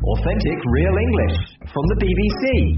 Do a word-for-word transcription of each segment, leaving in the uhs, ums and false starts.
Authentic Real English from the B B C.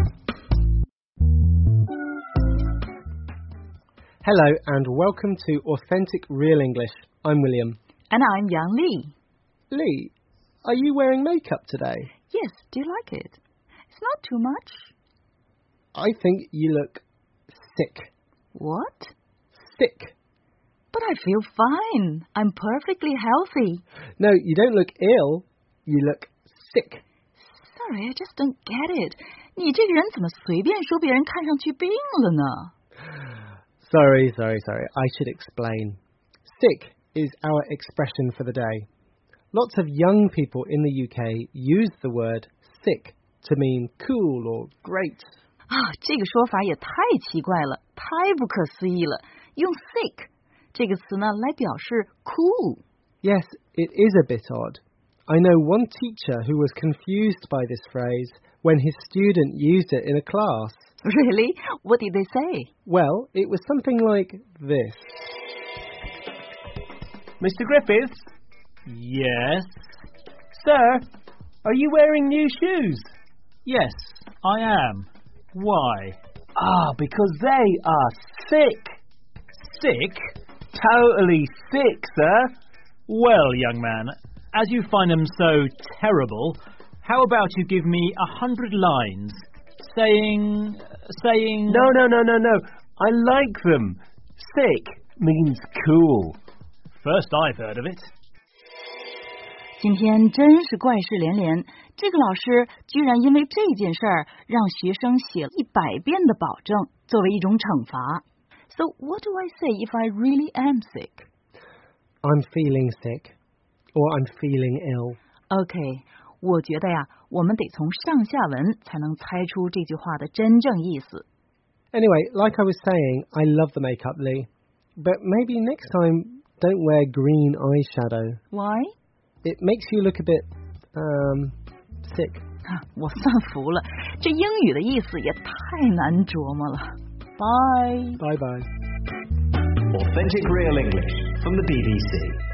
Hello and welcome to Authentic Real English. I'm William. And I'm Yang Li. Li, are you wearing makeup today? Yes, do you like it? It's not too much. I think you look sick. What? Sick. But I feel fine. I'm perfectly healthy. No, you don't look ill. You look sick. Sorry, I just don't get it. 你这个人怎么随便说别人看上去病了呢？ Sorry, sorry, sorry. I should explain. Sick is our expression for the day. Lots of young people in the U K use the word sick to mean cool or great. 啊，这个说法也太奇怪了，太不可思议了。用 sick 这个词呢来表示 cool. Yes, it is a bit odd. I know one teacher who was confused by this phrase when his student used it in a class. Really? What did they say? Well, it was something like this. Mister Griffiths? Yes? Sir, are you wearing new shoes? Yes, I am. Why? Ah, because they are sick. Sick? Totally sick, sir. Well, young man, as you find them so terrible, how about you give me a hundred lines saying... saying... No, no, no, no, no. I like them. Sick means cool. First I've heard of it. 今天真是怪事连连，这个老师居然因为这件事儿让学生写一百遍的保证，作为一种惩罚。So what do I say if I really am sick? I'm feeling sick, or I'm feeling ill. Okay, 我觉得呀，我们得从上下文才能猜出这句话的真正意思。 Anyway, like I was saying, I love the makeup, Lee. But maybe next time, don't wear green eyeshadow. Why? It makes you look a bit, um, sick. 我算服了，这英语的意思也太难琢磨了。Bye. Bye bye. Authentic Real English from the B B C.